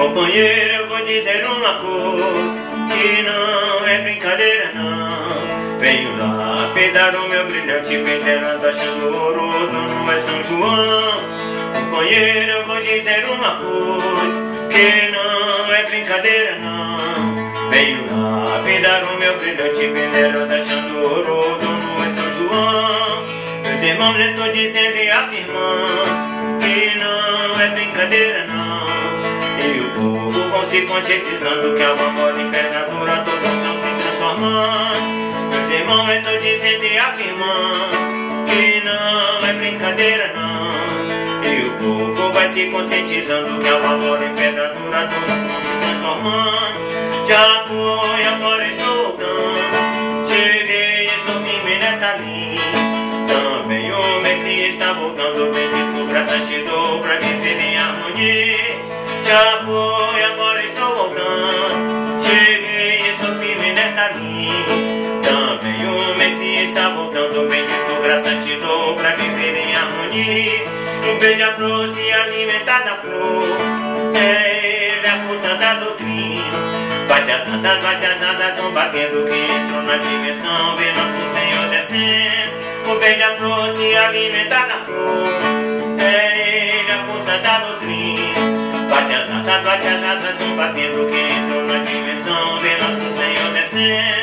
Companheiro, eu vou dizer uma coisa, que não é brincadeira não. Venho lá pedar o meu brilhante penteado, achando ouro, o dono é São João. Companheiro, eu vou dizer uma coisa, que não é brincadeira não. Venho lá pedar o meu brilhante penteado, achando ouro, o dono é São João. Meus irmãos, eu estou dizendo e afirmando que não é brincadeira não. E o povo vão se conscientizando que a bomba em pedra dura todos vão se transformando. Meus irmãos, eu estou dizendo e afirmando que não é brincadeira não. E o povo vai se conscientizando que a bomba em pedra dura todos vão se transformando. Já foi, agora estou voltando. Cheguei, estou firme nessa linha. Também o Messias está voltando, bendito, graças te dou pra viver em harmonia. Já foi, agora estou voltando. Cheguei, estou firme nessa linha. Também o Messias está voltando, bendito, graças te dou pra viver em harmonia. Um beija-flor se alimenta da flor, é ele a força da doutrina. Bate as asas vão batendo, que entrou na dimensão, vê nosso Senhor descendo. O beija-flor se alimenta da flor, é ele a força da doutrina. Bate as asas vão batendo, que entrou na dimensão, vê nosso Senhor descendo.